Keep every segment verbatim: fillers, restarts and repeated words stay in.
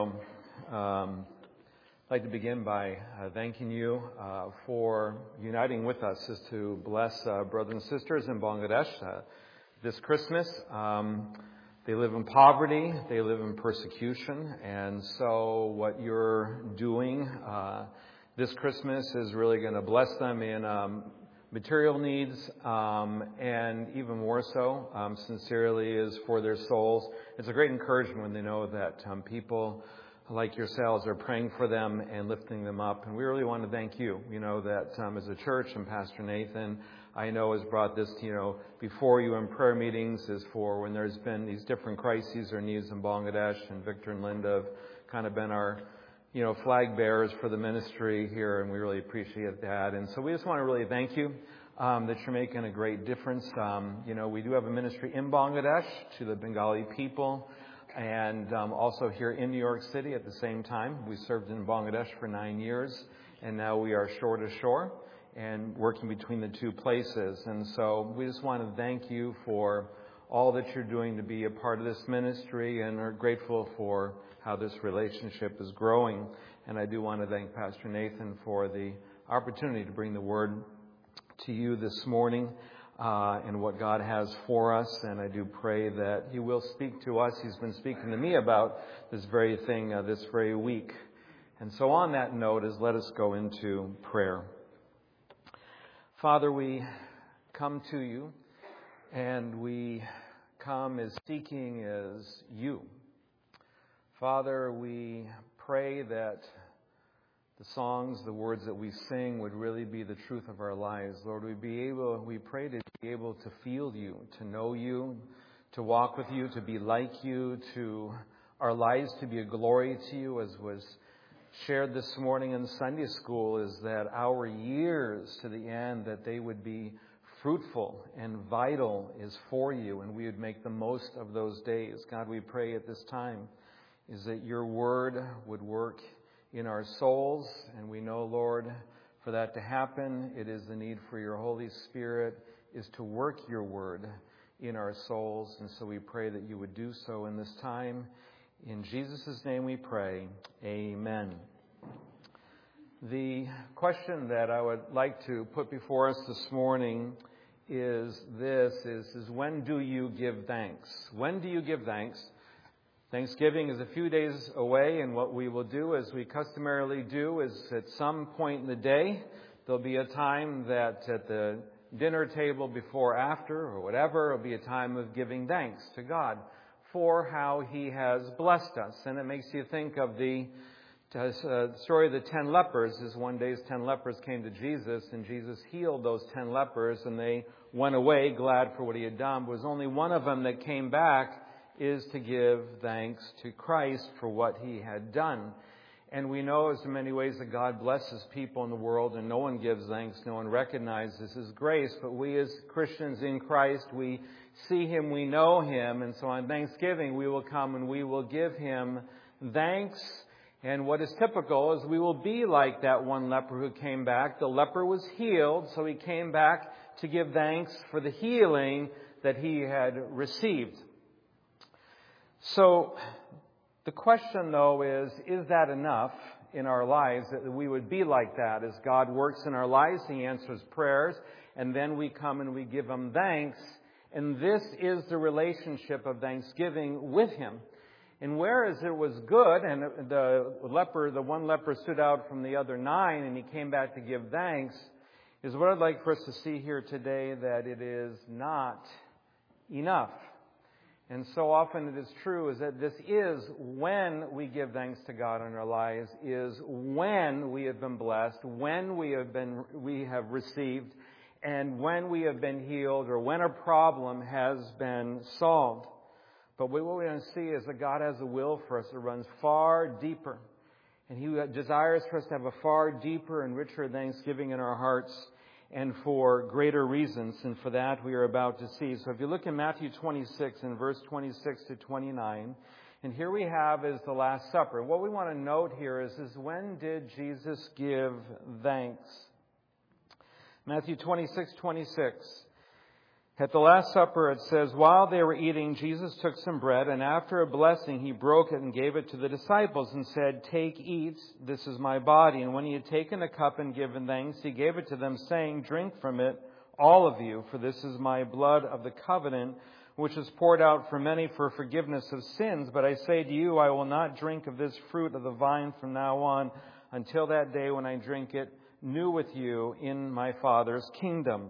Um, I'd like to begin by uh, thanking you uh, for uniting with us as to bless uh, brothers and sisters in Bangladesh uh, this Christmas. Um, they live in poverty, they live in persecution, and so what you're doing uh, this Christmas is really going to bless them in um, material needs, um, and even more so, um, sincerely, is for their souls. It's a great encouragement when they know that um, people like yourselves are praying for them and lifting them up. And we really want to thank you. You know that um, as a church, and Pastor Nathan, I know, has brought this, you know, before you in prayer meetings, is for when there's been these different crises or needs in Bangladesh. And Victor and Linda have kind of been our, you know, flag bearers for the ministry here, and we really appreciate that. And so we just want to really thank you um, that you're making a great difference. Um, you know, we do have a ministry in Bangladesh to the Bengali people, and um, also here in New York City at the same time. We served in Bangladesh for nine years, and now we are shore to shore and working between the two places. And so we just want to thank you for all that you're doing to be a part of this ministry, and are grateful for how this relationship is growing. And I do want to thank Pastor Nathan for the opportunity to bring the word to you this morning, uh, and what God has for us. And I do pray that He will speak to us. He's been speaking to me about this very thing uh, this very week. And so on that note, is let us go into prayer. Father, we come to you, and we come as seeking as you. Father, we pray that the songs, the words that we sing would really be the truth of our lives. Lord, we be able, we pray to be able to feel you, to know you, to walk with you, to be like you, to our lives to be a glory to you, as was shared this morning in Sunday school, is that our years to the end, that they would be fruitful and vital is for you, and we would make the most of those days. God, we pray at this time is that your word would work in our souls, and we know, Lord, for that to happen, it is the need for your Holy Spirit is to work your word in our souls. And so we pray that you would do so in this time. In Jesus' name we pray. Amen. The question that I would like to put before us this morning is this, is, is when do you give thanks? When do you give thanks? Thanksgiving is a few days away, and what we will do, as we customarily do, is at some point in the day, there'll be a time that at the dinner table before, after, or whatever, it'll be a time of giving thanks to God for how He has blessed us. And it makes you think of the uh, story of the ten lepers. Is one day ten lepers came to Jesus, and Jesus healed those ten lepers, and they went away glad for what He had done. But it was only one of them that came back, is to give thanks to Christ for what He had done. And we know as in many ways that God blesses people in the world, and no one gives thanks, no one recognizes His grace. But we as Christians in Christ, we see Him, we know Him, and so on Thanksgiving we will come and we will give Him thanks. And what is typical is we will be like that one leper who came back. The leper was healed, so he came back to give thanks for the healing that he had received. So the question, though, is, is that enough in our lives that we would be like that? As God works in our lives, He answers prayers, and then we come and we give Him thanks. And this is the relationship of thanksgiving with Him. And whereas it was good, and the leper, the one leper stood out from the other nine, and he came back to give thanks, is what I'd like for us to see here today, that it is not enough. And so often it is true is that this is when we give thanks to God in our lives, is when we have been blessed, when we have been we have received, and when we have been healed, or when a problem has been solved. But what we want to see is that God has a will for us that runs far deeper. And He desires for us to have a far deeper and richer thanksgiving in our hearts, and for greater reasons, and for that we are about to see. So if you look in Matthew twenty-six, in verse twenty-six to twenty-nine, and here we have is the Last Supper. What we want to note here is, is when did Jesus give thanks? Matthew twenty-six, twenty-six. At the Last Supper, it says, while they were eating, Jesus took some bread, and after a blessing, he broke it and gave it to the disciples and said, take, eat, this is my body. And when he had taken a cup and given thanks, he gave it to them, saying, drink from it, all of you, for this is my blood of the covenant, which is poured out for many for forgiveness of sins. But I say to you, I will not drink of this fruit of the vine from now on, until that day when I drink it new with you in my Father's kingdom.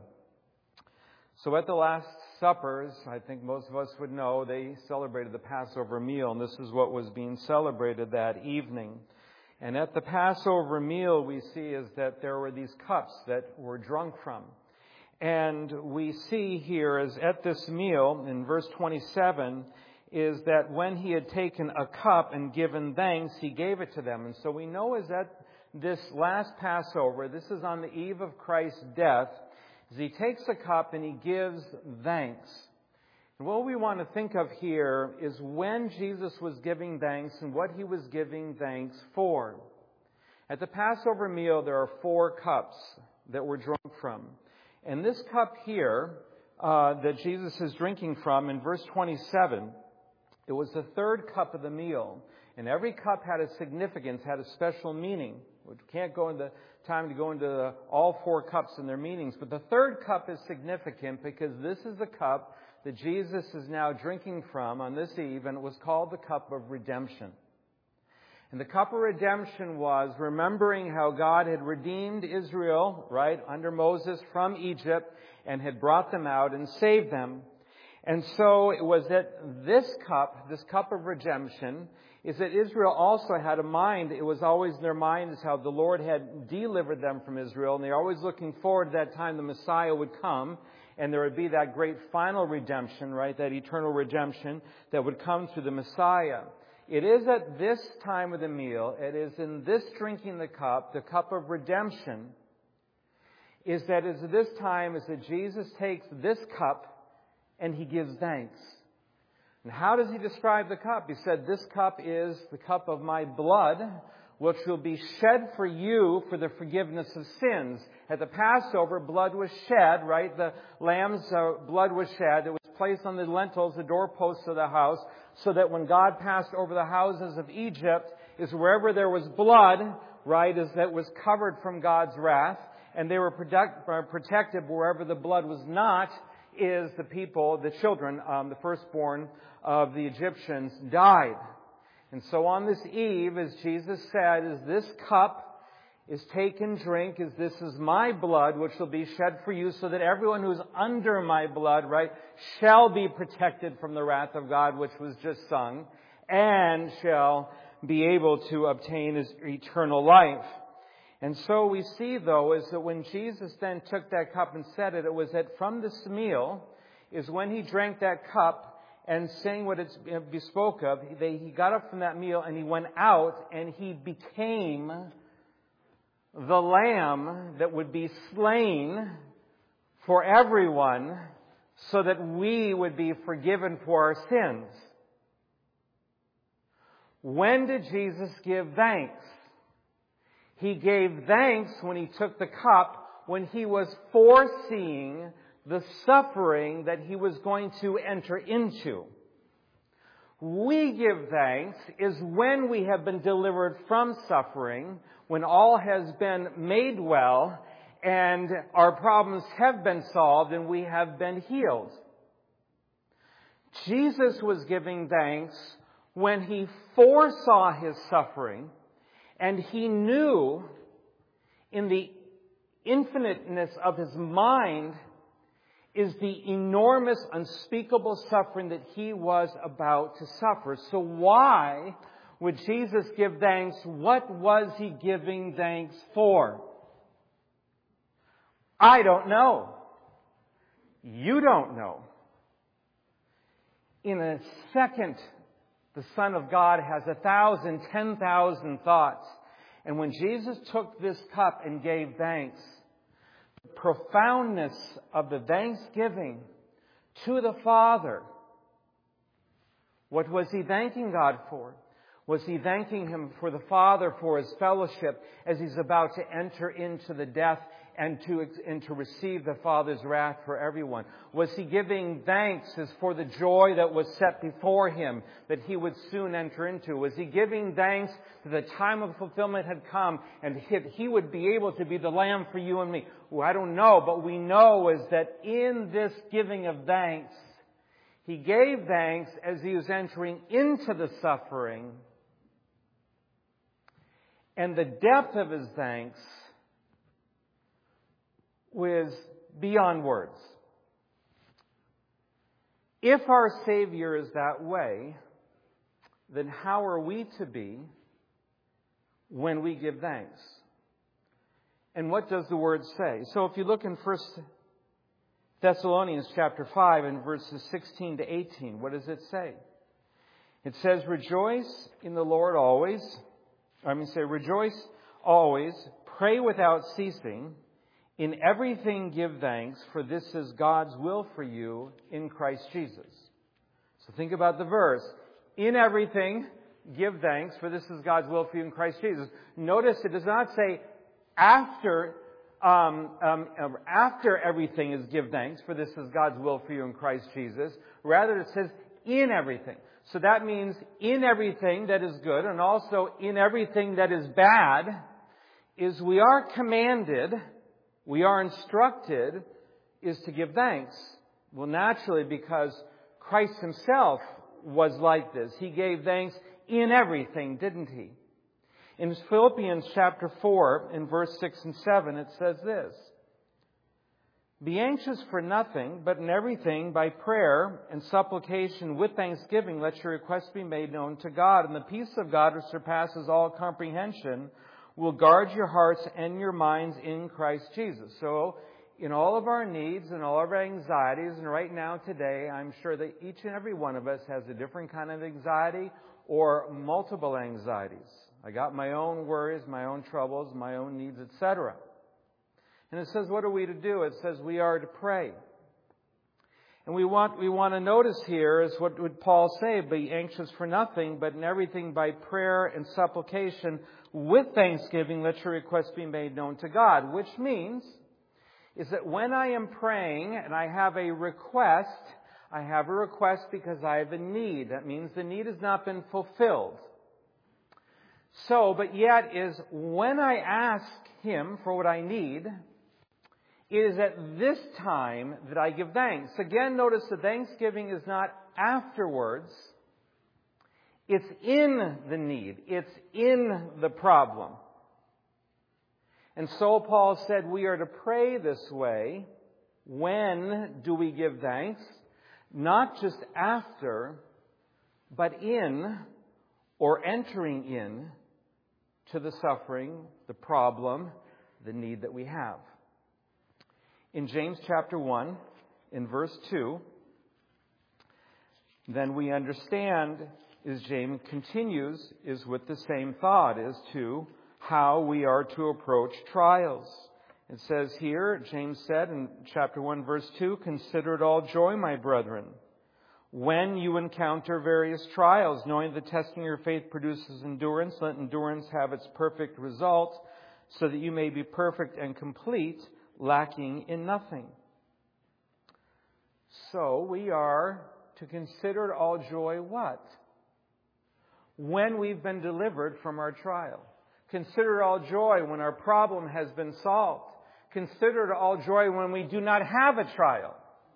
So at the Last Suppers, I think most of us would know, they celebrated the Passover meal, and this is what was being celebrated that evening. And at the Passover meal, we see is that there were these cups that were drunk from. And we see here is at this meal, in verse twenty-seven, is that when he had taken a cup and given thanks, he gave it to them. And so we know is that this last Passover, this is on the eve of Christ's death, as he takes a cup and he gives thanks. And what we want to think of here is when Jesus was giving thanks and what he was giving thanks for. At the Passover meal, there are four cups that were drunk from. And this cup here uh, that Jesus is drinking from, in verse twenty-seven, it was the third cup of the meal. And every cup had a significance, had a special meaning. We can't go into time to go into the, all four cups and their meanings. But the third cup is significant because this is the cup that Jesus is now drinking from on this eve, and it was called the cup of redemption. And the cup of redemption was remembering how God had redeemed Israel, right, under Moses from Egypt and had brought them out and saved them. And so it was that this cup, this cup of redemption, is that Israel also had a mind. It was always in their mind is how the Lord had delivered them from Israel. And they're always looking forward to that time the Messiah would come. And there would be that great final redemption, right? That eternal redemption that would come through the Messiah. It is at this time of the meal, it is in this drinking the cup, the cup of redemption, is that is at this time is that Jesus takes this cup and he gives thanks. And how does he describe the cup? He said, this cup is the cup of my blood, which will be shed for you for the forgiveness of sins. At the Passover, blood was shed, right? The lamb's uh, blood was shed. It was placed on the lintels, the doorposts of the house, so that when God passed over the houses of Egypt, is wherever there was blood, right, is that was covered from God's wrath, and they were protect, uh, protected wherever the blood was not, is the people, the children, um, the firstborn of the Egyptians died. And so on this eve, as Jesus said, is this cup is taken, drink, is this is my blood, which will be shed for you, so that everyone who's under my blood, right, shall be protected from the wrath of God, which was just sung, and shall be able to obtain his eternal life. And so we see, though, is that when Jesus then took that cup and said it, it was that from this meal is when he drank that cup and saying what it bespoke of, he got up from that meal and he went out and he became the lamb that would be slain for everyone so that we would be forgiven for our sins. When did Jesus give thanks? He gave thanks when he took the cup, when he was foreseeing the suffering that he was going to enter into. We give thanks is when we have been delivered from suffering, when all has been made well, and our problems have been solved and we have been healed. Jesus was giving thanks when he foresaw his suffering, and he knew in the infiniteness of his mind is the enormous, unspeakable suffering that he was about to suffer. So why would Jesus give thanks? What was he giving thanks for? I don't know. You don't know. In a second, the Son of God has a thousand, ten thousand thoughts. And when Jesus took this cup and gave thanks, the profoundness of the thanksgiving to the Father, what was he thanking God for? Was he thanking Him for the Father for His fellowship as He's about to enter into the death and to, and to receive the Father's wrath for everyone? Was He giving thanks as for the joy that was set before Him that He would soon enter into? Was He giving thanks that the time of fulfillment had come and He would be able to be the Lamb for you and me? Well, I don't know, but we know is that in this giving of thanks, He gave thanks as He was entering into the suffering. And the depth of His thanks was beyond words. If our Savior is that way, then how are we to be when we give thanks? And what does the Word say? So if you look in First Thessalonians chapter five and verses sixteen to eighteen, what does it say? It says, "Rejoice in the Lord always." I mean, say, "Rejoice always, pray without ceasing. In everything give thanks, for this is God's will for you in Christ Jesus." So think about the verse. In everything give thanks, for this is God's will for you in Christ Jesus. Notice it does not say after um, um, after everything is give thanks, for this is God's will for you in Christ Jesus. Rather, it says in everything. So that means in everything that is good and also in everything that is bad is we are commanded, we are instructed, is to give thanks. Well, naturally, because Christ Himself was like this. He gave thanks in everything, didn't He? In Philippians chapter four, in verse six and seven, it says this: "Be anxious for nothing, but in everything by prayer and supplication with thanksgiving, let your requests be made known to God. And the peace of God, which surpasses all comprehension, will guard your hearts and your minds in Christ Jesus." So, in all of our needs and all of our anxieties, and right now today, I'm sure that each and every one of us has a different kind of anxiety or multiple anxieties. I got my own worries, my own troubles, my own needs, et cetera. And it says, what are we to do? It says we are to pray. And we want we want to notice here is what would Paul say? Be anxious for nothing, but in everything by prayer and supplication with thanksgiving, let your requests be made known to God. Which means is that when I am praying and I have a request, I have a request because I have a need. That means the need has not been fulfilled. So, but yet is when I ask Him for what I need, it is at this time that I give thanks. Again, notice that thanksgiving is not afterwards. It's in the need. It's in the problem. And so Paul said we are to pray this way. When do we give thanks? Not just after, but in or entering in to the suffering, the problem, the need that we have. In James chapter one, in verse two, then we understand, as James continues, is with the same thought as to how we are to approach trials. It says here, James said in chapter one, verse two, "Consider it all joy, my brethren, when you encounter various trials, knowing the testing of your faith produces endurance. Let endurance have its perfect result, so that you may be perfect and complete, lacking in nothing." So we are to consider it all joy what? When we've been delivered from our trial. Consider it all joy when our problem has been solved. Consider it all joy when we do not have a trial.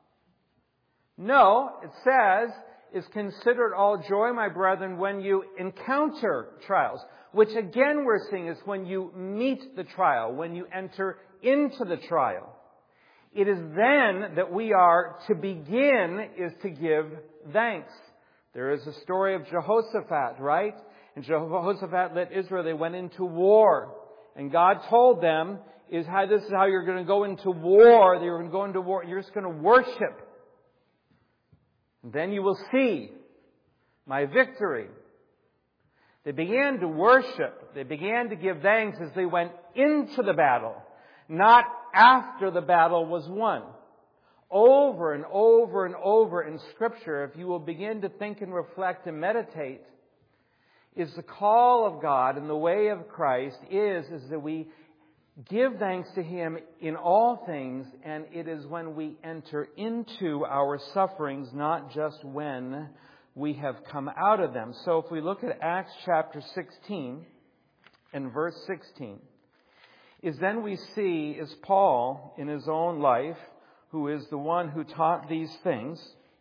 No, it says, is consider it all joy, my brethren, when you encounter trials. Which again we're seeing is when you meet the trial, when you enter into the trial. It is then that we are to begin is to give thanks. There is a story of Jehoshaphat, right? And Jehoshaphat led Israel, they went into war. And God told them, is how this is how you're going to go into war. You're going to go into war. You're just going to worship. And then you will see my victory. They began to worship. They began to give thanks as they went into the battle, not after the battle was won. Over and over and over in Scripture, if you will begin to think and reflect and meditate, is the call of God and the way of Christ is, is that we give thanks to Him in all things, and it is when we enter into our sufferings, not just when we have come out of them. So if we look at Acts chapter sixteen and verse sixteen, is then we see is Paul in his own life, who is the one who taught these things,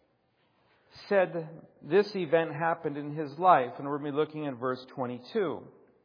said this event happened in his life. And we're going to be looking at verse twenty-two.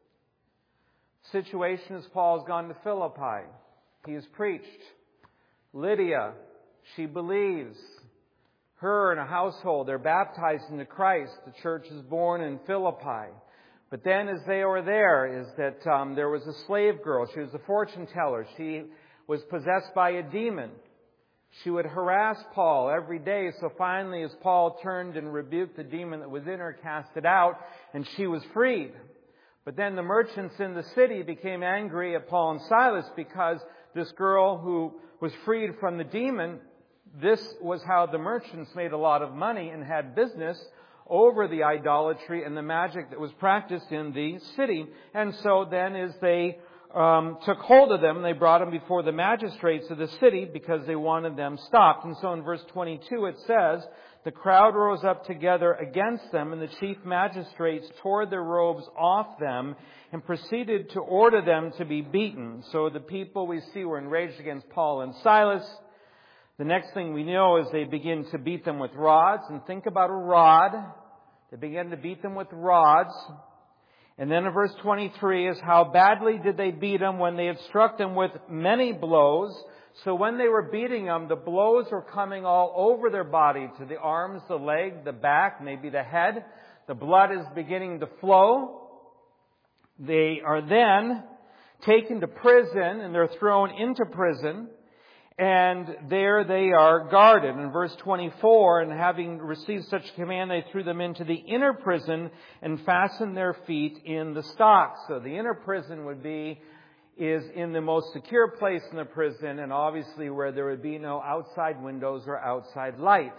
Situation is Paul's gone to Philippi. He has preached. Lydia, she believes. Her and a household, they're baptized into Christ. The church is born in Philippi. But then as they were there, is that um, there was a slave girl. She was a fortune teller. She was possessed by a demon. She would harass Paul every day. So finally, as Paul turned and rebuked the demon that was in her, cast it out, and she was freed. But then the merchants in the city became angry at Paul and Silas because this girl who was freed from the demon, this was how the merchants made a lot of money and had business over the idolatry and the magic that was practiced in the city. And so then as they um, took hold of them, they brought them before the magistrates of the city because they wanted them stopped. And so in verse twenty-two it says, the crowd rose up together against them, and the chief magistrates tore their robes off them and proceeded to order them to be beaten. So the people we see were enraged against Paul and Silas. The next thing we know is they begin to beat them with rods. And think about a rod. They began to beat them with rods. And then in verse twenty-three is how badly did they beat them when they had struck them with many blows. So when they were beating them, the blows were coming all over their body, to the arms, the leg, the back, maybe the head. The blood is beginning to flow. They are then taken to prison, and they're thrown into prison. And there they are guarded. In verse twenty-four, and having received such a command, they threw them into the inner prison and fastened their feet in the stocks. So the inner prison would be, is in the most secure place in the prison, and obviously where there would be no outside windows or outside light.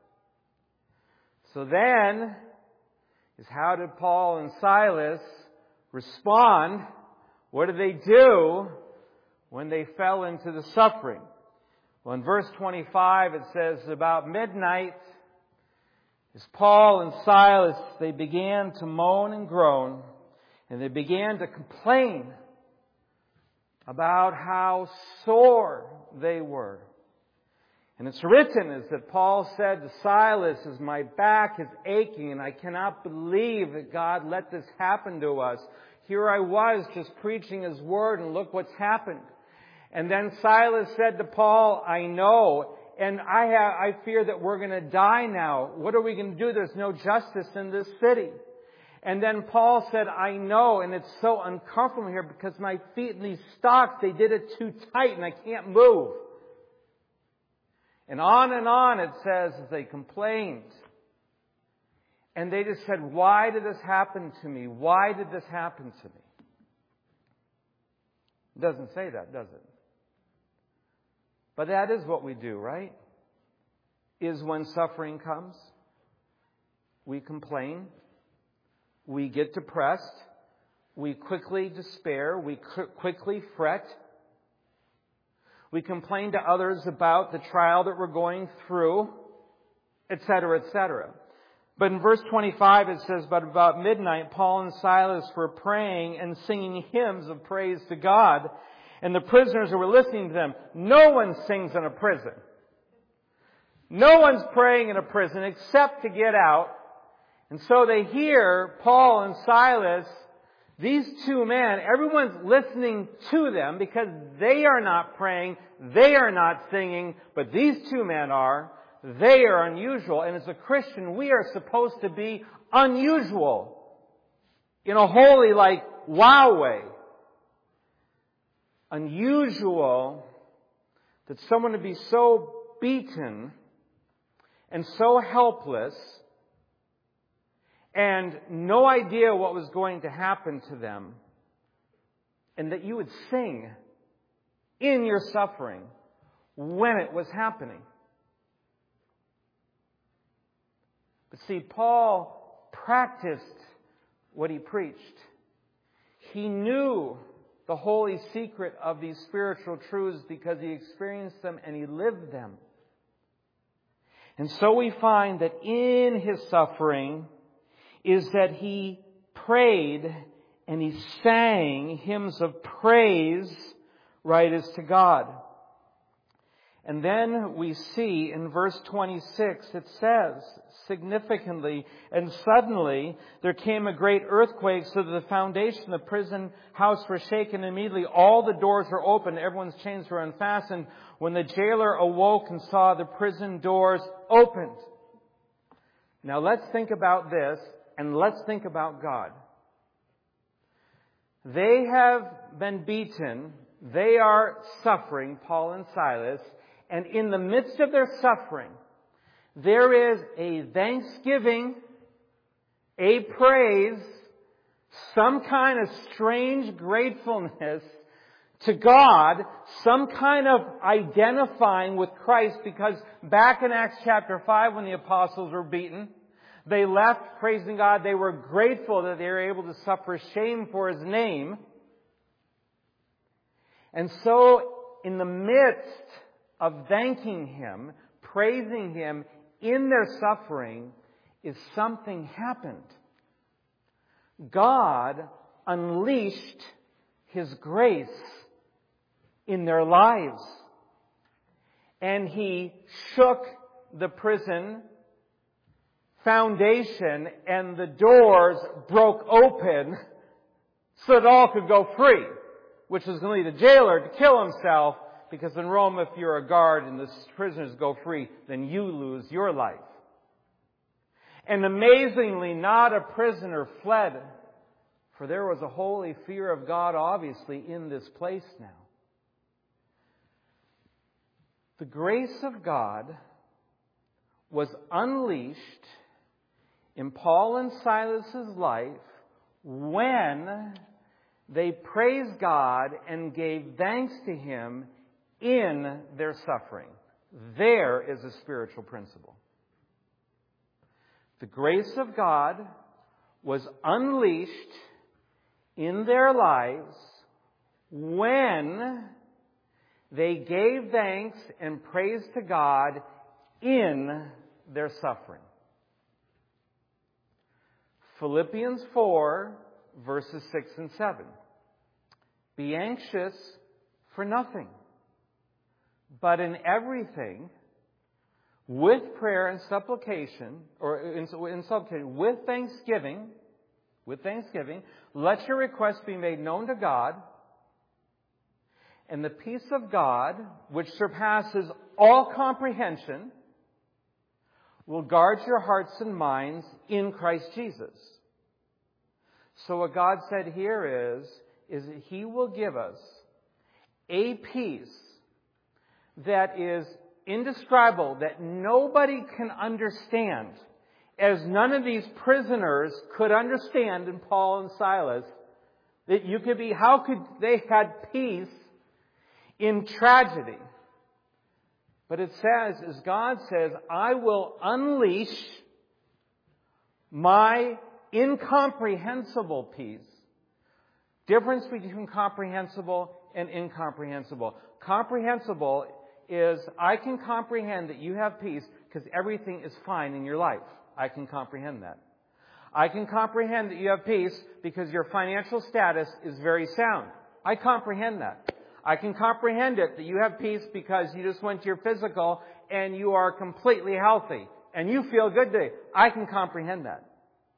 So then, is how did Paul and Silas respond? What did they do when they fell into the suffering? Well, in verse twenty-five it says, about midnight, as Paul and Silas, they began to moan and groan, and they began to complain about how sore they were. And it's written is that Paul said to Silas, as my back is aching and I cannot believe that God let this happen to us. Here I was just preaching His Word, and look what's happened. And then Silas said to Paul, I know, and I have, I fear that we're going to die now. What are we going to do? There's no justice in this city. And then Paul said, I know, and it's so uncomfortable here because my feet in these stocks, they did it too tight and I can't move. And on and on it says as they complained. And they just said, why did this happen to me? Why did this happen to me? It doesn't say that, does it? But that is what we do, right? Is when suffering comes, we complain. We get depressed. We quickly despair. We quickly fret. We complain to others about the trial that we're going through, et cetera, et cetera. But in verse twenty-five it says, but about midnight Paul and Silas were praying and singing hymns of praise to God. And the prisoners who were listening to them, no one sings in a prison. No one's praying in a prison except to get out. And so they hear Paul and Silas, these two men, everyone's listening to them because they are not praying, they are not singing, but these two men are. They are unusual. And as a Christian, we are supposed to be unusual in a holy, like, wow way. Unusual that someone would be so beaten and so helpless and no idea what was going to happen to them, and that you would sing in your suffering when it was happening. But see, Paul practiced what he preached. He knew the holy secret of these spiritual truths because he experienced them and he lived them. And so we find that in his suffering is that he prayed and he sang hymns of praise, right as to God. And then we see in verse twenty-six, it says significantly, and suddenly there came a great earthquake so that the foundation of the prison house were shaken. Immediately all the doors were opened, everyone's chains were unfastened. When the jailer awoke and saw the prison doors opened. Now let's think about this, and let's think about God. They have been beaten. They are suffering, Paul and Silas. And in the midst of their suffering, there is a thanksgiving, a praise, some kind of strange gratefulness to God, some kind of identifying with Christ, because back in Acts chapter five when the apostles were beaten, they left praising God. They were grateful that they were able to suffer shame for His name. And so in the midst of thanking Him, praising Him in their suffering, is something happened. God unleashed His grace in their lives. And He shook the prison foundation and the doors broke open so that all could go free, which was going to lead the jailer to kill himself, because in Rome, if you're a guard and the prisoners go free, then you lose your life. And amazingly, not a prisoner fled, for there was a holy fear of God, obviously, in this place now. The grace of God was unleashed in Paul and Silas's life when they praised God and gave thanks to Him in their suffering. There is a spiritual principle. The grace of God was unleashed in their lives when they gave thanks and praise to God in their suffering. Philippians four, verses six and seven. Be anxious for nothing, but in everything, with prayer and supplication, or in, in supplication, with thanksgiving, with thanksgiving, let your requests be made known to God, and the peace of God, which surpasses all comprehension, will guard your hearts and minds in Christ Jesus. So what God said here is, is that He will give us a peace that is indescribable, that nobody can understand, as none of these prisoners could understand in Paul and Silas, that you could be, how could they had peace in tragedy? But it says, as God says, I will unleash my incomprehensible peace. Difference between comprehensible and incomprehensible. Comprehensible is, I can comprehend that you have peace because everything is fine in your life. I can comprehend that. I can comprehend that you have peace because your financial status is very sound. I comprehend that. I can comprehend it that you have peace because you just went to your physical and you are completely healthy and you feel good today. I can comprehend that.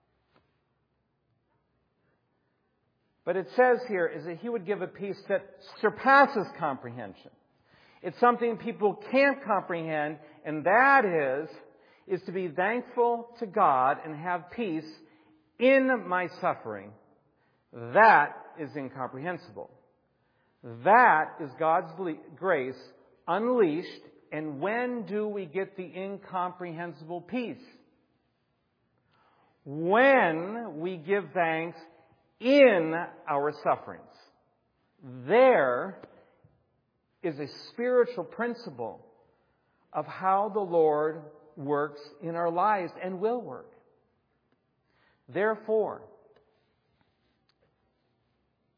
But it says here is that He would give a peace that surpasses comprehension. It's something people can't comprehend, and that is, is to be thankful to God and have peace in my suffering. That is incomprehensible. That is God's grace unleashed. And when do we get the incomprehensible peace? When we give thanks in our sufferings. There is a spiritual principle of how the Lord works in our lives and will work. Therefore,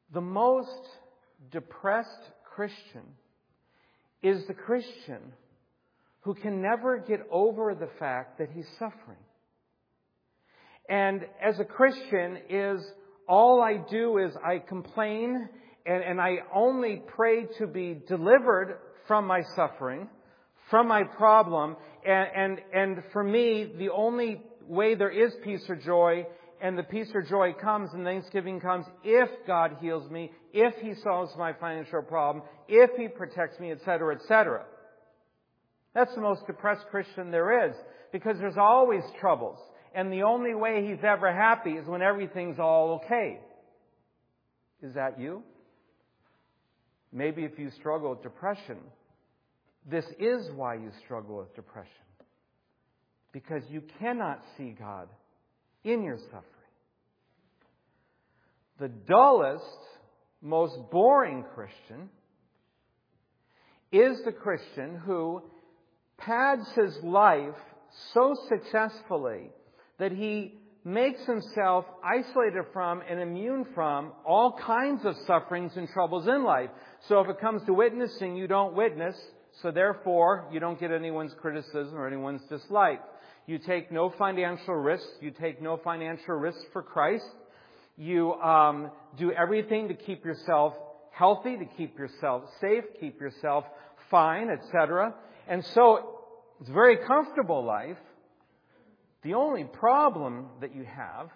The most depressed Christian is the Christian who can never get over the fact that he's suffering. And as a Christian is all I do is I complain and, and I only pray to be delivered from my suffering, from my problem. And, and, and for me, the only way there is peace or joy, and the peace or joy comes and Thanksgiving comes if God heals me, if He solves my financial problem, if He protects me, et cetera, et cetera. That's the most depressed Christian there is, because there's always troubles. And the only way he's ever happy is when everything's all okay. Is that you? Maybe if you struggle with depression, this is why you struggle with depression. Because you cannot see God in your suffering. The dullest, most boring Christian is the Christian who pads his life so successfully that he makes himself isolated from and immune from all kinds of sufferings and troubles in life. So if it comes to witnessing, you don't witness, so therefore you don't get anyone's criticism or anyone's dislike. You take no financial risks. You take no financial risks for Christ. You um, do everything to keep yourself healthy, to keep yourself safe, keep yourself fine, et cetera. And so it's a very comfortable life. The only problem that you have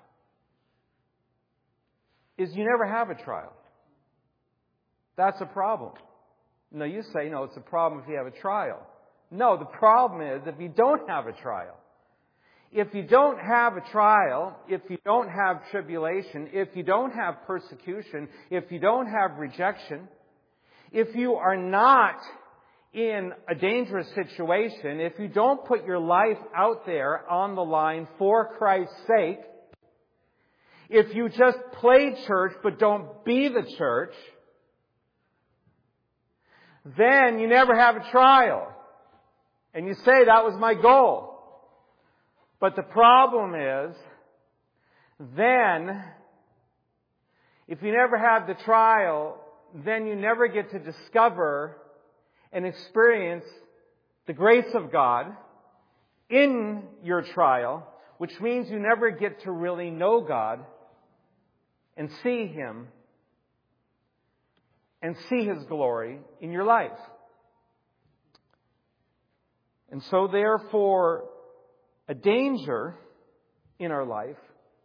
is you never have a trial. That's a problem. No, you say, no, it's a problem if you have a trial. No, the problem is if you don't have a trial. If you don't have a trial, if you don't have tribulation, if you don't have persecution, if you don't have rejection, if you are not in a dangerous situation, if you don't put your life out there on the line for Christ's sake, if you just play church but don't be the church, then you never have a trial. And you say, that was my goal. But the problem is, then, if you never have the trial, then you never get to discover and experience the grace of God in your trial, which means you never get to really know God and see Him and see His glory in your life. And so therefore, a danger in our life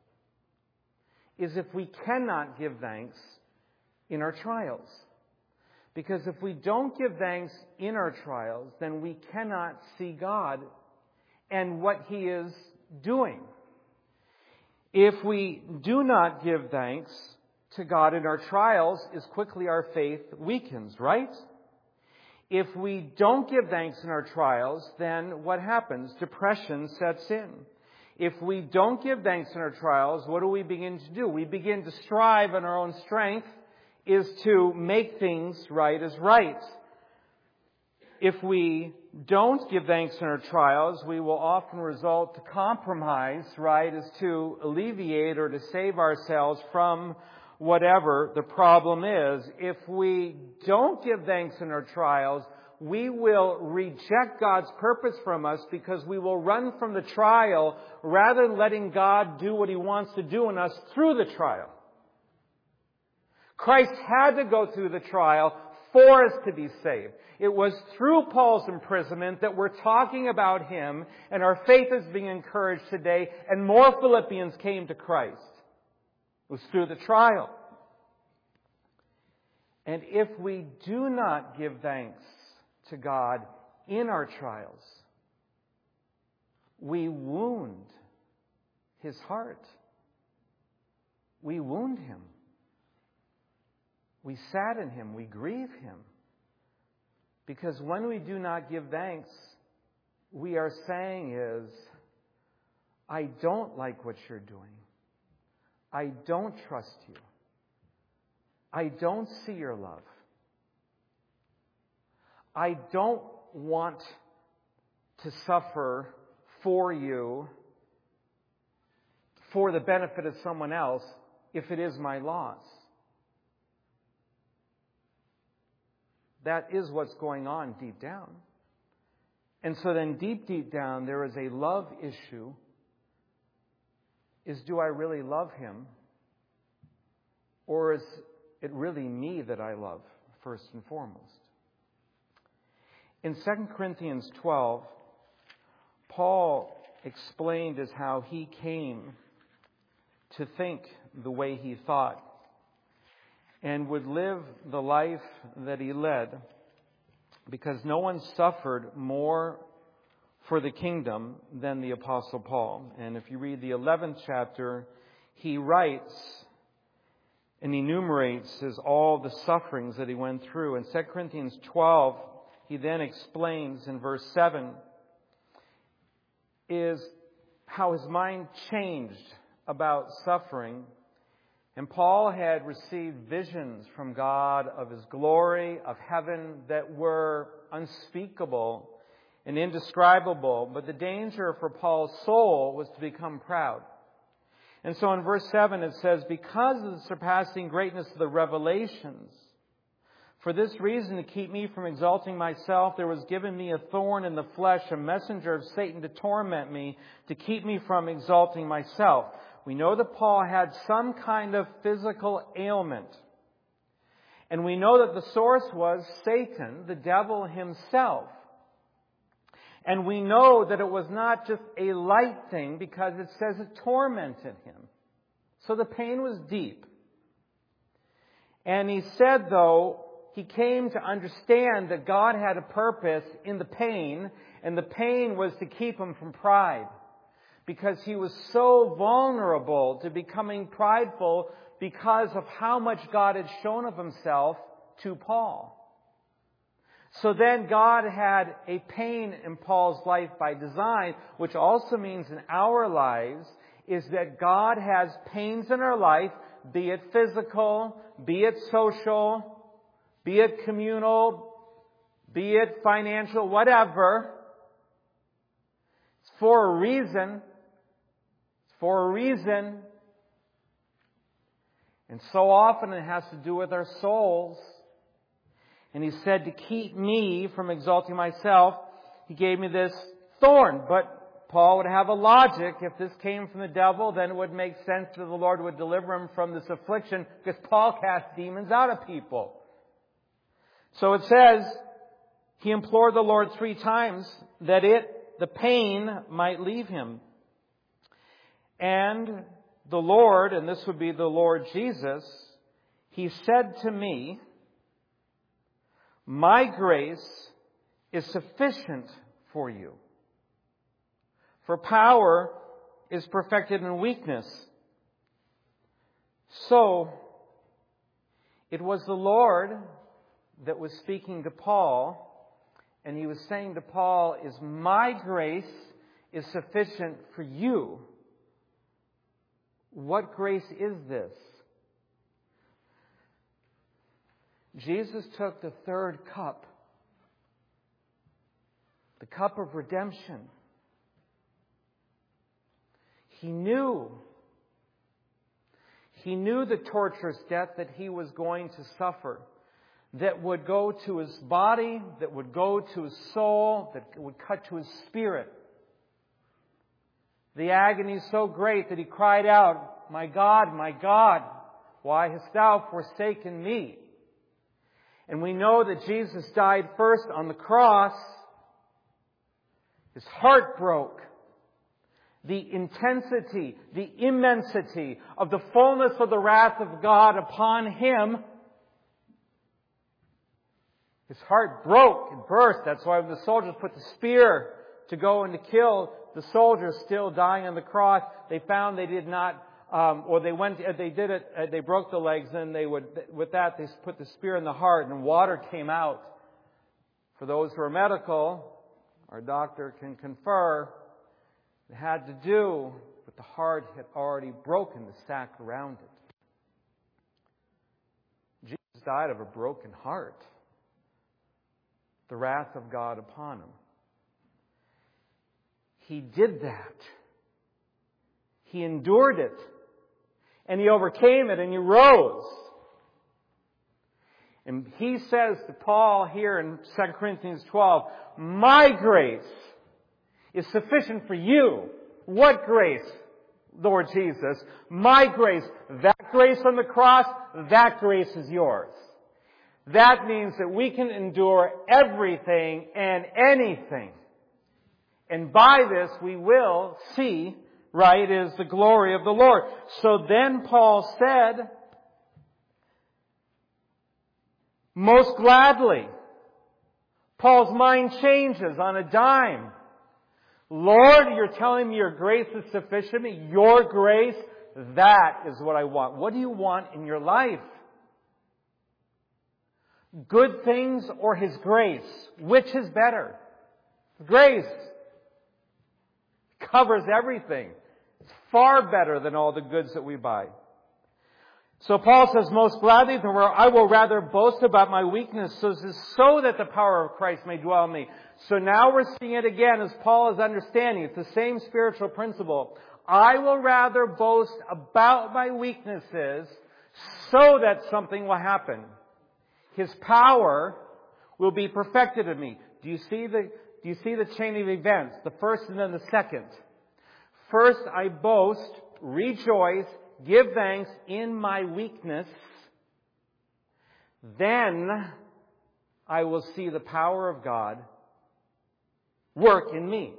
is if we cannot give thanks in our trials. Because if we don't give thanks in our trials, then we cannot see God and what He is doing. If we do not give thanks to God in our trials, as quickly our faith weakens, right? If we don't give thanks in our trials, then what happens? Depression sets in. If we don't give thanks in our trials, what do we begin to do? We begin to strive in our own strength is to make things right as right. If we don't give thanks in our trials, we will often result to compromise, right, as to alleviate or to save ourselves from whatever the problem is. If we don't give thanks in our trials, we will reject God's purpose from us because we will run from the trial rather than letting God do what He wants to do in us through the trial. Christ had to go through the trial for us to be saved. It was through Paul's imprisonment that we're talking about him, and our faith is being encouraged today, and more Philippians came to Christ. It was through the trial. And if we do not give thanks to God in our trials, we wound His heart. We wound Him. We sadden Him. We grieve Him. Because when we do not give thanks, we are saying is, I don't like what you're doing. I don't trust you. I don't see your love. I don't want to suffer for you for the benefit of someone else if it is my loss. that is what's going on deep down. And so then deep, deep down, there is a love issue. Is do I really love Him? Or is it really me that I love, first and foremost? In Second Corinthians twelve, Paul explained as how he came to think the way he thought and would live the life that he led, because no one suffered more for the kingdom than the Apostle Paul. And if you read the eleventh chapter, he writes and enumerates his, all the sufferings that he went through. In Second Corinthians twelve, he then explains in verse seven is how his mind changed about suffering. And Paul had received visions from God of His glory, of heaven, that were unspeakable and indescribable. But the danger for Paul's soul was to become proud. And so in verse seven it says, because of the surpassing greatness of the revelations, for this reason, to keep me from exalting myself, there was given me a thorn in the flesh, a messenger of Satan to torment me, to keep me from exalting myself. We know that Paul had some kind of physical ailment. And we know that the source was Satan, the devil himself. And we know that it was not just a light thing, because it says it tormented him. So the pain was deep. And he said, though, he came to understand that God had a purpose in the pain, and the pain was to keep him from pride. Because he was so vulnerable to becoming prideful because of how much God had shown of Himself to Paul. So then God had a pain in Paul's life by design, which also means in our lives is that God has pains in our life, be it physical, be it social, be it communal, be it financial, whatever. It's for a reason. It's for a reason. And so often it has to do with our souls. And he said, to keep me from exalting myself, He gave me this thorn. But Paul would have a logic. If this came from the devil, then it would make sense that the Lord would deliver him from this affliction, because Paul cast demons out of people. So it says, he implored the Lord three times that it, the pain, might leave him. And the Lord, and this would be the Lord Jesus, He said to me, my grace is sufficient for you. For power is perfected in weakness. So, it was the Lord that was speaking to Paul, and He was saying to Paul, is my grace is sufficient for you. What grace is this? Jesus took the third cup, the cup of redemption. He knew, He knew the torturous death that He was going to suffer, that would go to His body, that would go to His soul, that would cut to His spirit. The agony is so great that He cried out, my God, my God, why hast Thou forsaken me? And we know that Jesus died first on the cross. His heart broke. The intensity, the immensity of the fullness of the wrath of God upon Him. His heart broke and burst. That's why when the soldiers put the spear to go and to kill the soldiers still dying on the cross, they found they did not, um, or they went, they did it, uh, they broke the legs, and they would, with that, they put the spear in the heart, and water came out. For those who are medical, our doctor can confer, it had to do with the heart had already broken the sac around it. Jesus died of a broken heart. The wrath of God upon Him. He did that. He endured it. And He overcame it, and He rose. And he says to Paul here in Second Corinthians twelve, my grace is sufficient for you. What grace, Lord Jesus? My grace. That grace on the cross, that grace is yours. That means that we can endure everything and anything. And by this we will see, right, is the glory of the Lord. So then Paul said, most gladly. Paul's mind changes on a dime. Lord, you're telling me your grace is sufficient. Your grace, that is what I want. What do you want in your life? Good things or His grace? Which is better? Grace covers everything. It's far better than all the goods that we buy. So Paul says, most gladly, I will rather boast about my weakness so that the power of Christ may dwell in me. So now we're seeing it again as Paul is understanding. It's the same spiritual principle. I will rather boast about my weaknesses so that something will happen. His power will be perfected in me. Do you see the, do you see the chain of events? The first and then the second. First, I boast, rejoice, give thanks in my weakness. Then I will see the power of God work in me.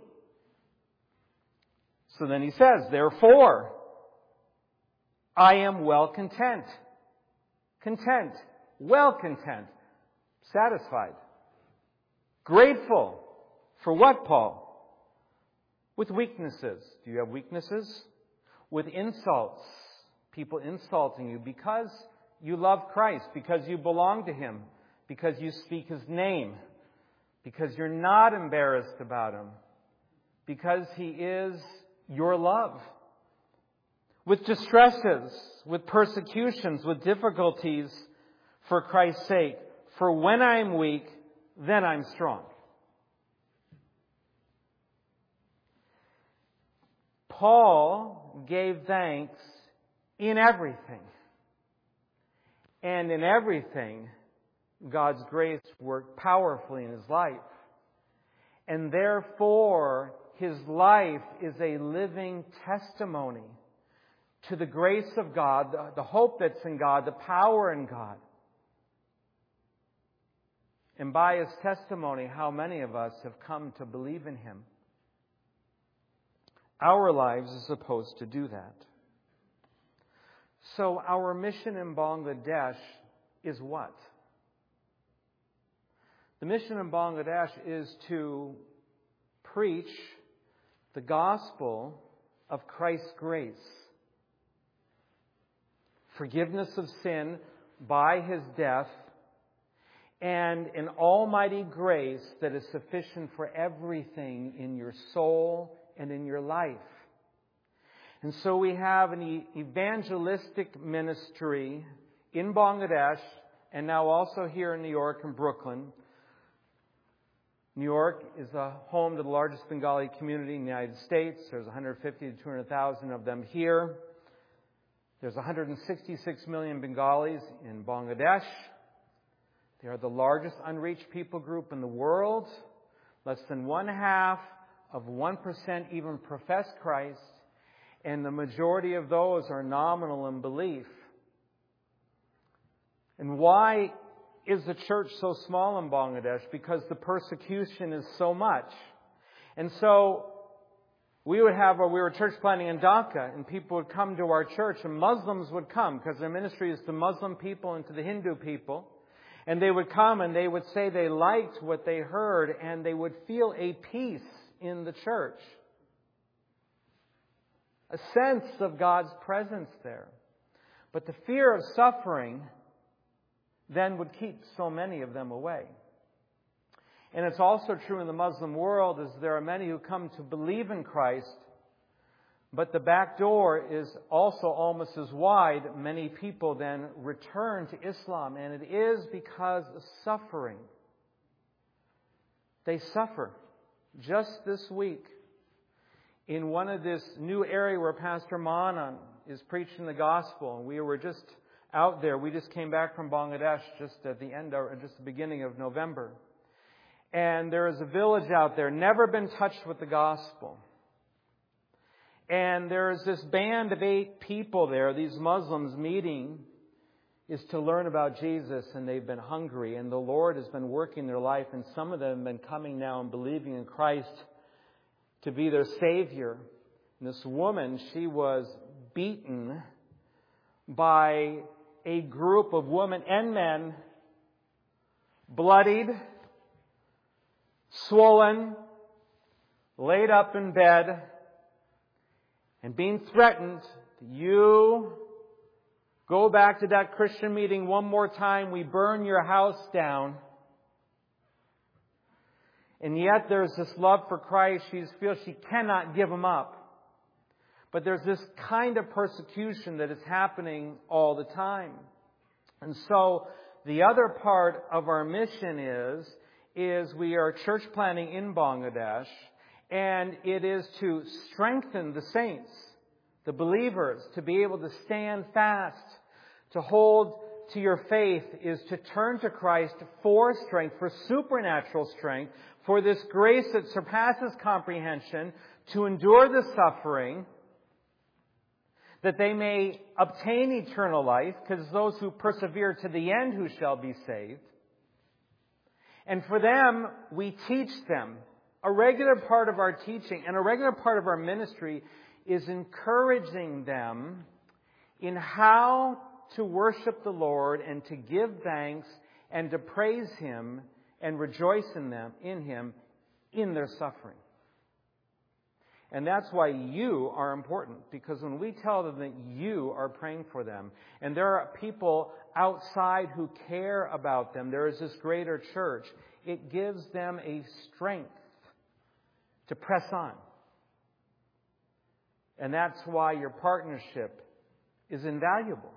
So then he says, therefore, I am well content. Content. Well content. Satisfied. Grateful. For what, Paul? With weaknesses. Do you have weaknesses? With insults. People insulting you because you love Christ, because you belong to Him, because you speak His name, because you're not embarrassed about Him, because He is your love. With distresses, with persecutions, with difficulties for Christ's sake. For when I'm weak, then I'm strong. Paul gave thanks in everything. And in everything, God's grace worked powerfully in his life. And therefore, his life is a living testimony to the grace of God, the, the hope that's in God, the power in God. And by his testimony, how many of us have come to believe in him? Our lives are supposed to do that. So our mission in Bangladesh is what? The mission in Bangladesh is to preach the gospel of Christ's grace. Forgiveness of sin by his death, and an almighty grace that is sufficient for everything in your soul and in your life. And so we have an evangelistic ministry in Bangladesh, and now also here in New York and Brooklyn. New York is a home to the largest Bengali community in the United States. There's one hundred fifty to two hundred thousand of them here. There's one hundred sixty-six million Bengalis in Bangladesh. They are the largest unreached people group in the world. Less than one half of one percent even profess Christ. And the majority of those are nominal in belief. And why is the church so small in Bangladesh? Because the persecution is so much. And so we would have, or we were church planting in Dhaka, and people would come to our church, and Muslims would come, because their ministry is to Muslim people and to the Hindu people. And they would come and they would say they liked what they heard, and they would feel a peace in the church. A sense of God's presence there. But the fear of suffering then would keep so many of them away. And it's also true in the Muslim world, as there are many who come to believe in Christ, but the back door is also almost as wide. Many people then return to Islam, and it is because of suffering. They suffer. Just this week, in one of this new area where Pastor Manan is preaching the gospel, and we were just out there. We just came back from Bangladesh just at the end, or just the beginning of November. And there is a village out there, never been touched with the gospel. And there is this band of eight people there, these Muslims meeting, is to learn about Jesus, and they've been hungry, and the Lord has been working their life, and some of them have been coming now and believing in Christ to be their Savior. And this woman, she was beaten by a group of women and men, bloodied, swollen, laid up in bed, and being threatened, you go back to that Christian meeting one more time, we burn your house down. And yet there's this love for Christ. She feels she cannot give him up. But there's this kind of persecution that is happening all the time. And so the other part of our mission is, is we are church planting in Bangladesh, and it is to strengthen the saints, the believers, to be able to stand fast, to hold to your faith, is to turn to Christ for strength, for supernatural strength, for this grace that surpasses comprehension, to endure the suffering, that they may obtain eternal life, because those who persevere to the end who shall be saved. And for them, we teach them. A regular part of our teaching and a regular part of our ministry is encouraging them in how to worship the Lord and to give thanks and to praise Him and rejoice in them, in Him, in their suffering. And that's why you are important, because when we tell them that you are praying for them, and there are people outside who care about them, there is this greater church, it gives them a strength to press on. And that's why your partnership is invaluable.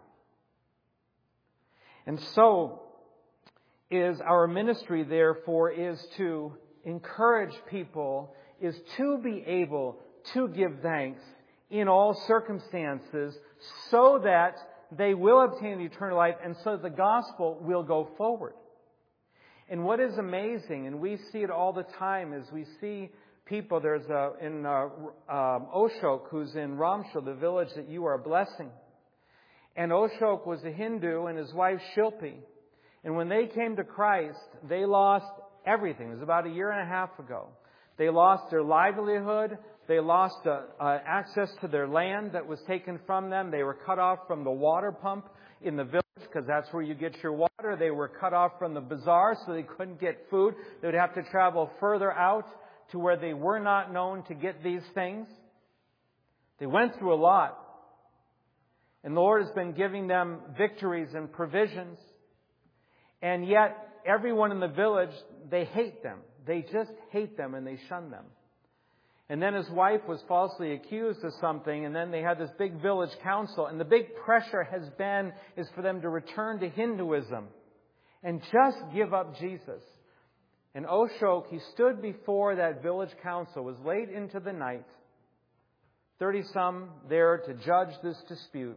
And so is our ministry, therefore, is to encourage people, is to be able to give thanks in all circumstances so that they will obtain eternal life and so that the gospel will go forward. And what is amazing, and we see it all the time, is we see people, there's a, in uh, um, Oshok, who's in Ramshal, the village that you are blessing. And Oshok was a Hindu and his wife Shilpi. And when they came to Christ, they lost everything. It was about a year and a half ago. They lost their livelihood. They lost uh, uh, access to their land that was taken from them. They were cut off from the water pump in the village, because that's where you get your water. They were cut off from the bazaar, so they couldn't get food. They would have to travel further out to where they were not known to get these things. They went through a lot. And the Lord has been giving them victories and provisions. And yet, everyone in the village, they hate them. They just hate them and they shun them. And then his wife was falsely accused of something, and then they had this big village council. And the big pressure has been, is for them to return to Hinduism and just give up Jesus. And Oshok, he stood before that village council. It was late into the night. Thirty-some there to judge this dispute.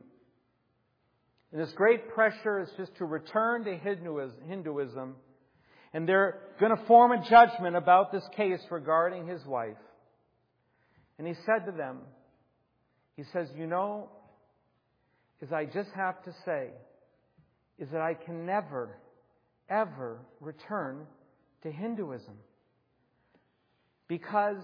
And this great pressure is just to return to Hinduism. And they're going to form a judgment about this case regarding his wife. And he said to them, he says, you know, is I just have to say, is that I can never, ever return to Hinduism. Because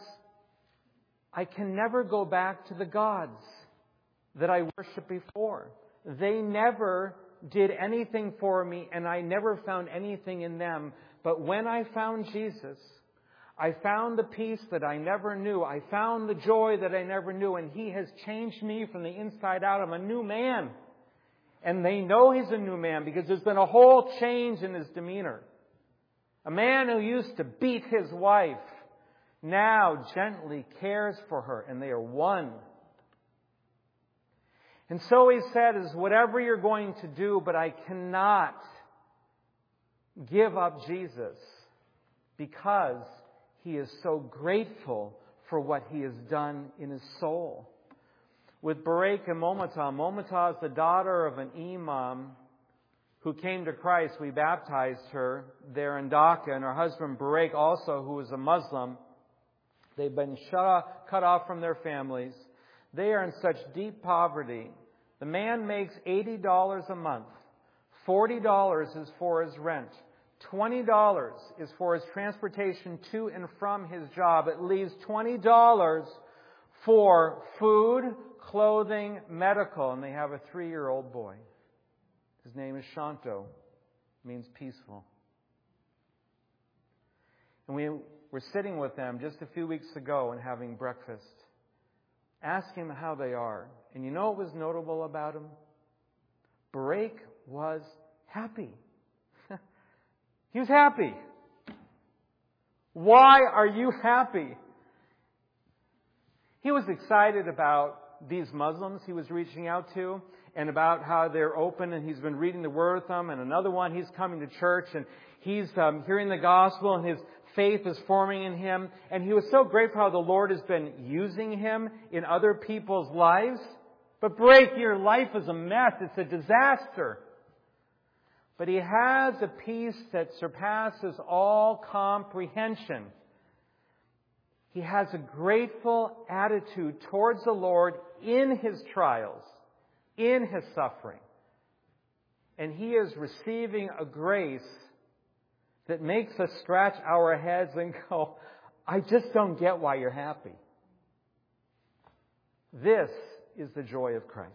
I can never go back to the gods that I worshiped before. They never did anything for me, and I never found anything in them. But when I found Jesus, I found the peace that I never knew. I found the joy that I never knew, and He has changed me from the inside out. I'm a new man. And they know He's a new man because there's been a whole change in his demeanor. A man who used to beat his wife now gently cares for her, and they are one. And so he said, is whatever you're going to do, but I cannot give up Jesus because he is so grateful for what he has done in his soul. With Barak and Momata, Momata is the daughter of an imam who came to Christ. We baptized her there in Dhaka, and her husband Barak also, who was a Muslim. They've been shut off, cut off from their families. They are in such deep poverty. The man makes eighty dollars a month. forty dollars is for his rent. twenty dollars is for his transportation to and from his job. It leaves twenty dollars for food, clothing, medical. And they have a three-year-old boy. His name is Shanto. Means peaceful. And we were sitting with them just a few weeks ago and having breakfast, asking them how they are. And you know what was notable about him? Barak was happy. He was happy. Why are you happy? He was excited about these Muslims he was reaching out to and about how they're open, and he's been reading the Word with them. And another one, he's coming to church and he's um, hearing the gospel, and his faith is forming in him. And he was so grateful how the Lord has been using him in other people's lives. But Barak, your life is a mess. It's a disaster. But he has a peace that surpasses all comprehension. He has a grateful attitude towards the Lord in his trials, in his suffering. And he is receiving a grace that makes us scratch our heads and go, I just don't get why you're happy. This is the joy of Christ.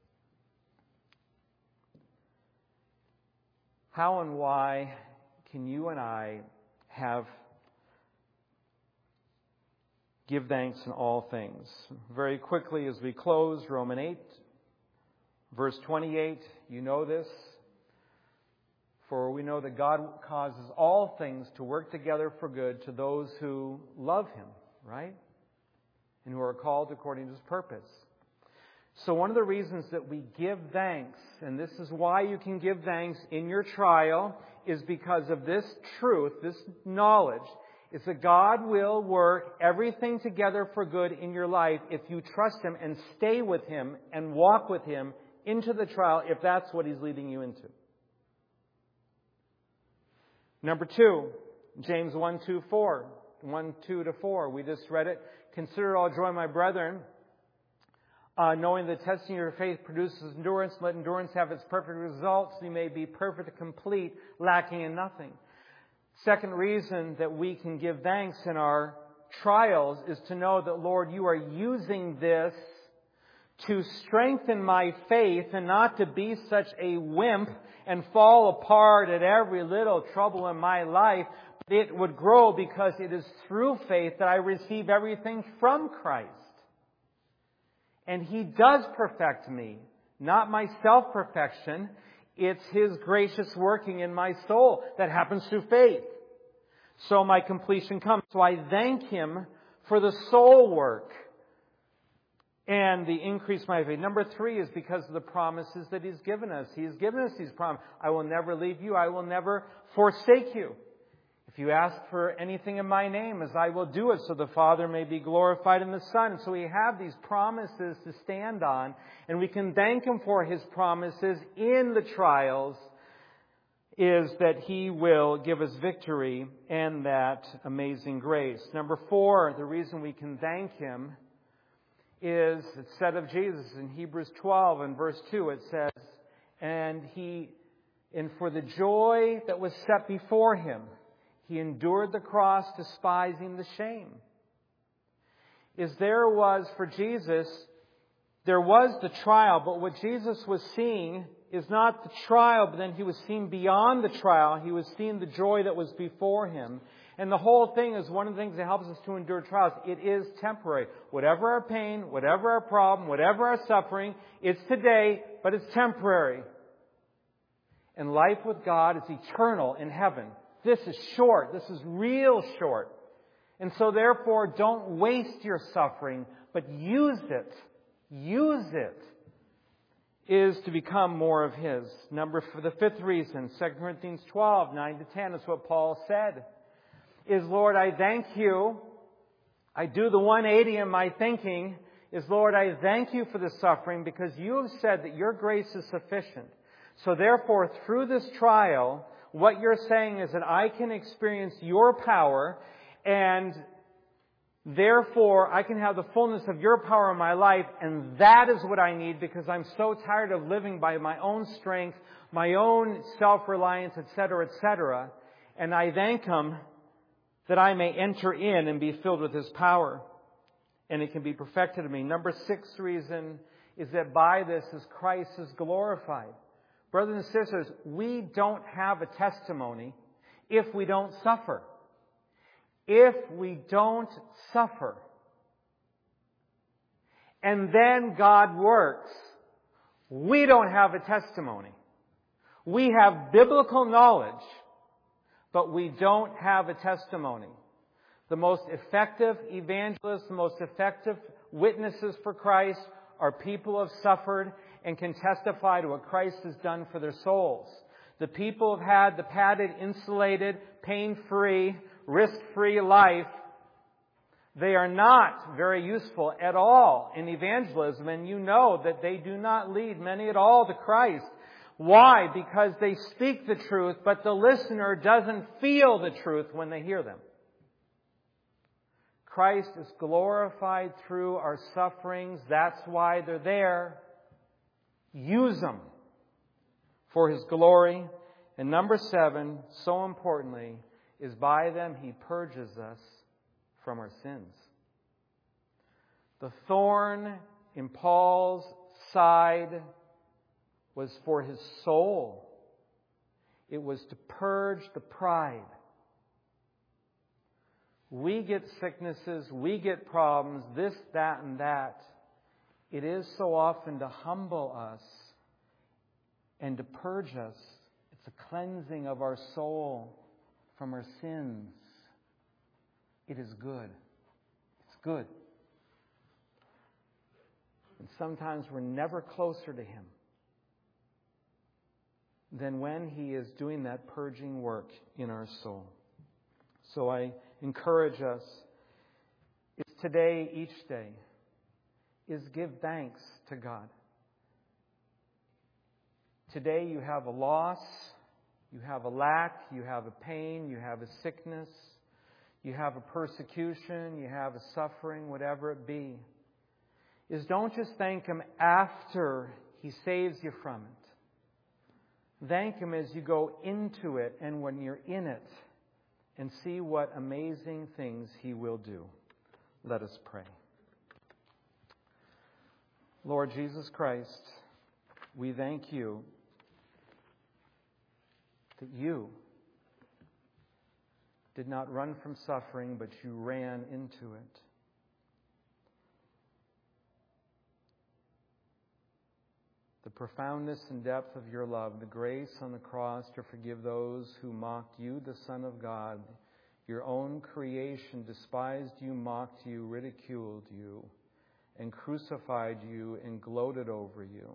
How and why can you and I have give thanks in all things? Very quickly as we close, Romans eight, verse twenty-eight, you know this. For we know that God causes all things to work together for good to those who love Him, right? And who are called according to His purpose. So one of the reasons that we give thanks, and this is why you can give thanks in your trial, is because of this truth, this knowledge, is that God will work everything together for good in your life if you trust Him and stay with Him and walk with Him into the trial if that's what He's leading you into. Number two, James one, two, four. one, two to four. We just read it. Consider it all joy, my brethren, uh, knowing the testing of your faith produces endurance. Let endurance have its perfect results. You may be perfect and complete, lacking in nothing. Second reason that we can give thanks in our trials is to know that, Lord, you are using this to strengthen my faith and not to be such a wimp and fall apart at every little trouble in my life. It would grow because it is through faith that I receive everything from Christ. And He does perfect me, not my self-perfection. It's His gracious working in my soul that happens through faith. So my completion comes. So I thank Him for the soul work and the increase in my faith. Number three is because of the promises that He's given us. He's given us these promises. I will never leave you. I will never forsake you. If you ask for anything in my name, as I will do it, so the Father may be glorified in the Son. So we have these promises to stand on, and we can thank Him for His promises in the trials, is that He will give us victory and that amazing grace. Number four, the reason we can thank Him is, it's said of Jesus in Hebrews twelve and verse two, it says, and He, and for the joy that was set before Him, He endured the cross, despising the shame. Is there was for Jesus, there was the trial, but what Jesus was seeing is not the trial, but then He was seeing beyond the trial. He was seeing the joy that was before Him. And the whole thing is one of the things that helps us to endure trials. It is temporary. Whatever our pain, whatever our problem, whatever our suffering, it's today, but it's temporary. And life with God is eternal in heaven. This is short. This is real short. And so therefore, don't waste your suffering, but use it. Use it. Is to become more of His. Number for the fifth reason, Second Corinthians twelve, nine to ten is what Paul said. Is, Lord, I thank you. I do the one eighty in my thinking. Is, Lord, I thank you for the suffering because you have said that your grace is sufficient. So therefore, through this trial, what you're saying is that I can experience your power, and therefore I can have the fullness of your power in my life, and that is what I need because I'm so tired of living by my own strength, my own self-reliance, et cetera, et cetera. And I thank Him that I may enter in and be filled with His power, and it can be perfected in me. Number six reason is that by this is Christ is glorified. Brothers and sisters, we don't have a testimony if we don't suffer. If we don't suffer, and then God works, we don't have a testimony. We have biblical knowledge, but we don't have a testimony. The most effective evangelists, the most effective witnesses for Christ are people who have suffered and can testify to what Christ has done for their souls. The people have had the padded, insulated, pain-free, risk-free life. They are not very useful at all in evangelism, and you know that they do not lead many at all to Christ. Why? Because they speak the truth, but the listener doesn't feel the truth when they hear them. Christ is glorified through our sufferings. That's why they're there. Use them for His glory. And number seven, so importantly, is by them He purges us from our sins. The thorn in Paul's side was for his soul. It was to purge the pride. We get sicknesses, we get problems, this, that, and that. It is so often to humble us and to purge us. It's a cleansing of our soul from our sins. It is good. It's good. And sometimes we're never closer to Him than when He is doing that purging work in our soul. So I encourage us, is today, each day, is give thanks to God. Today you have a loss, you have a lack, you have a pain, you have a sickness, you have a persecution, you have a suffering, whatever it be. Is don't just thank Him after He saves you from it. Thank Him as you go into it and when you're in it, and see what amazing things He will do. Let us pray. Lord Jesus Christ, we thank You that You did not run from suffering, but You ran into it. The profoundness and depth of Your love, the grace on the cross to forgive those who mocked You, the Son of God, Your own creation, despised You, mocked You, ridiculed You, and crucified You and gloated over You.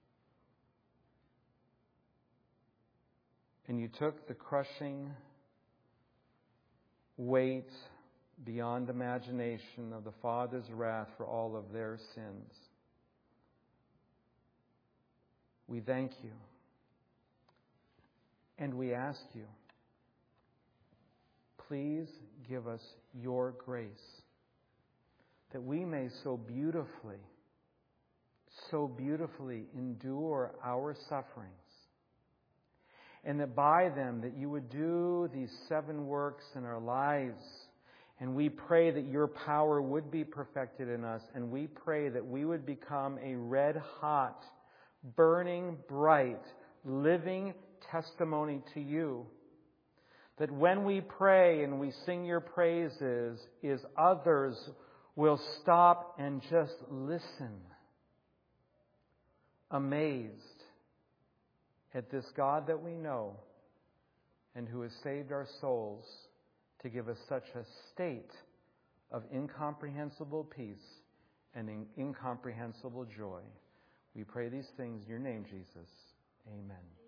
And You took the crushing weight beyond imagination of the Father's wrath for all of their sins. We thank You. And we ask You, please give us Your grace that we may so beautifully, so beautifully endure our sufferings. And that by them that You would do these seven works in our lives. And we pray that Your power would be perfected in us. And we pray that we would become a red-hot, burning bright, living testimony to You. That when we pray and we sing Your praises, is others will stop and just listen, amazed at this God that we know and who has saved our souls to give us such a state of incomprehensible peace and in- incomprehensible joy. We pray these things in Your name, Jesus. Amen.